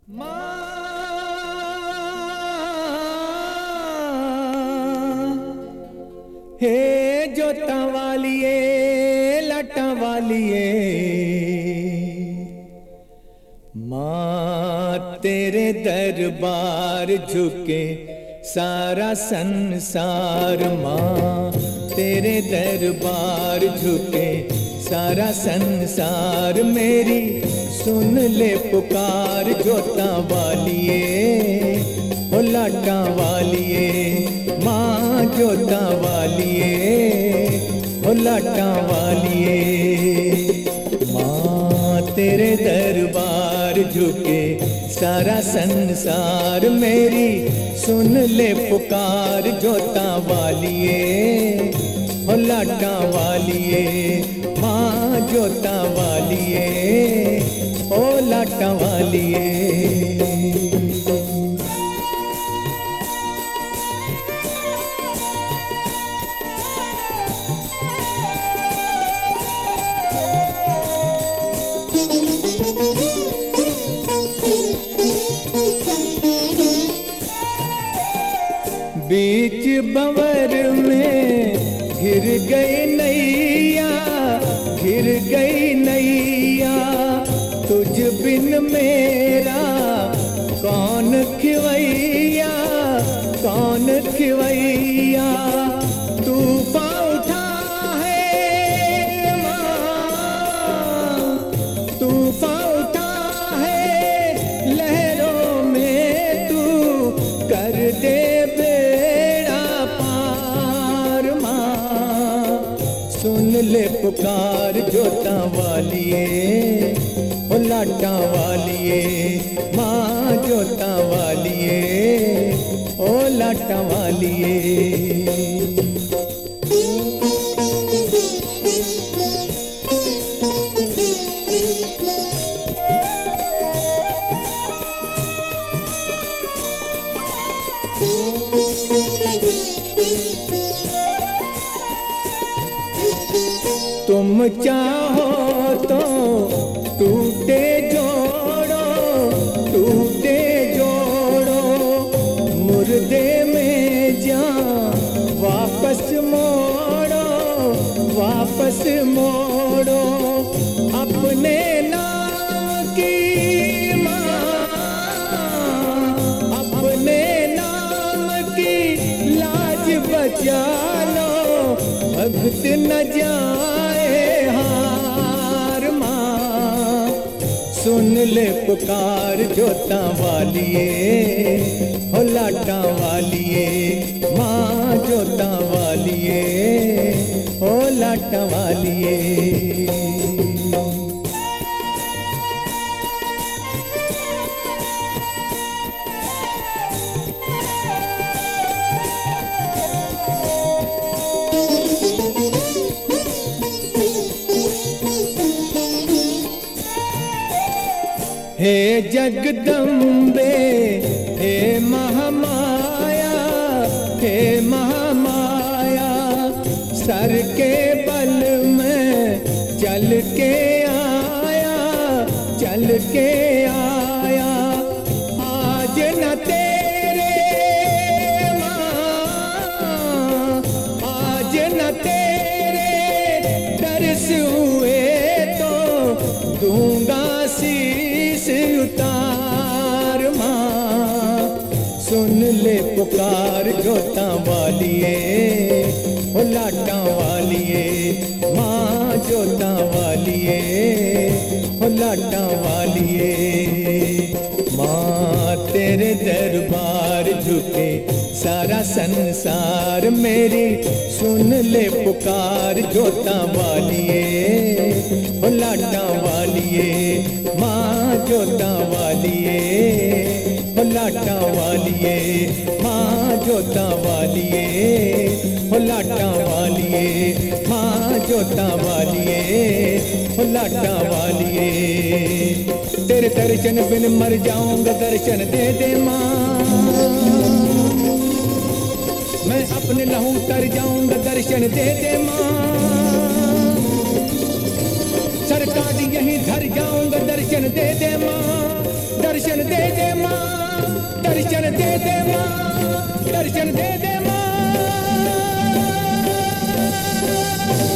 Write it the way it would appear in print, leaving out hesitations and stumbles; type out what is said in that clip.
हे जोता वालिए लटा वालिए माँ तेरे दरबार झुके सारा संसार। माँ तेरे दरबार झुके सारा संसार। मेरी सुन ले पुकार जोता वालिए ओ लाटा वालिए माँ जोता वालिए ओ लाटा वालिए। माँ तेरे दरबार झुके सारा संसार। मेरी सुन ले पुकार जोता वालिए ओ लाटा वालिए माँ जोता वालिए ओ लाटा वालिए। बीच बंवर में घिर गई नैया, घिर गई नैया। तुझ बिन मेरा कौन खिवैया, कौन खिवैया। तूफान उठा है माँ, तूफान उठा है लहरों में। तू कर दे सुन ले पुकार जोता वालिए ओ लाटा वालिए माँ जोता वालिए ओ लाटा वालिए। तुम चाहो तो टूटे जोड़ो, टूटे जोड़ो। मुर्दे में जान वापस मोड़ो, वापस मोड़ो। अपने नाम की माँ, अपने नाम की लाज बचा लो। भक्त न जाए हार माँ, सुन ले पुकार जोता वालिए ओ लाटा वालिए माँ जोता वालिए ओ लाटा वालिए। हे जगदम्बे हे महामाया, हे महामाया। सर के बल में चल के आया, चल के आया। आज न तेरे माँ, आज न तेरे दर्श हुए तो दूंगा शीश उतार माँ। सुन ले पुकार जोता वालिए ओ लाटा वालिए माँ जोता वालिए ओ लाटा वालिए। माँ तेरे दरबार झुके सारा संसार। मेरी सुन ले पुकार जोता वालिए ओ लाटा वालिए माँ जोता वालिए ओ लाटा वालिए माँ जोता वालिए ओ लाटा वालिए माँ जोता वालिए ओ लाटा वालिए। तेरे दर्शन बिन मर जाऊंगा, दर्शन दे दे माँ। मैं अपने लहू तर जाऊंगा, दर्शन दे दे माँ। सरकार यहीं धर जाऊंगा, दर्शन दे दे माँ, दर्शन दे दे। दर्शन दे दे माँ, दर्शन दे दे माँ।